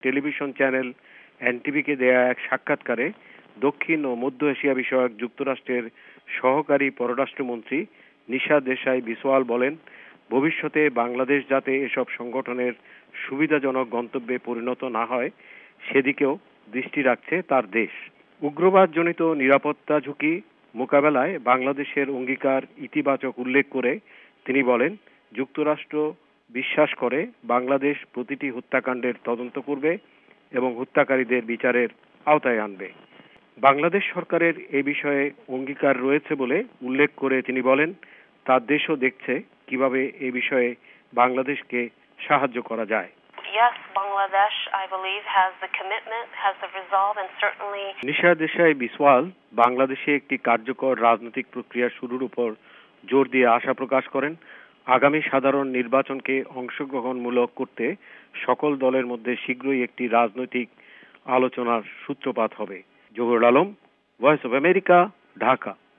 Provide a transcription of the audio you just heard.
Television channel এনটিভিকে দেয়া এক সাক্ষাৎকারে দক্ষিণ ও মধ্য এশিয়া বিষয়ক যুক্তরাষ্ট্রের সহকারী পররাষ্ট্রমন্ত্রী নিশা দেশাই বিসওয়াল বলেন, ভবিষ্যতে বাংলাদেশ যাতে এসব সংগঠনের সুবিধাজনক গন্তব্যে পরিণত না হয় সেদিকেও দৃষ্টি রাখছে তার দেশ। উগ্রবাদজনিত নিরাপত্তা ঝুঁকি মোকাবেলায় বাংলাদেশের অঙ্গীকার ইতিবাচক উল্লেখ করে তিনি বলেন, যুক্তরাষ্ট্র বিশ্বাস করে বাংলাদেশ প্রতিটি হত্যাকাণ্ডের তদন্ত করবে এবং হত্যাকারীদের বিচারের আওতায় আনবে। বাংলাদেশ সরকারের এ বিষয়ে অঙ্গীকার রয়েছে বলে উল্লেখ করে তিনি বলেন, তার দেশও দেখছে কিভাবে এ বিষয়ে বাংলাদেশকে সাহায্য করা যায়। Yes, Bangladesh, I believe, has the commitment, has the resolve, and certainly... Nisha Desai Biswal বাংলাদেশে একটি কার্যকর রাজনৈতিক প্রক্রিয়া শুরুর উপর জোর দিয়ে আশা প্রকাশ করেন। আগামী সাধারণ নির্বাচনকে অংশগ্রহণমূলক করতে সকল দলের মধ্যে শীঘ্রই একটি রাজনৈতিক আলোচনার সূত্রপাত হবে। Zahurul Alam, voice of America, Dhaka.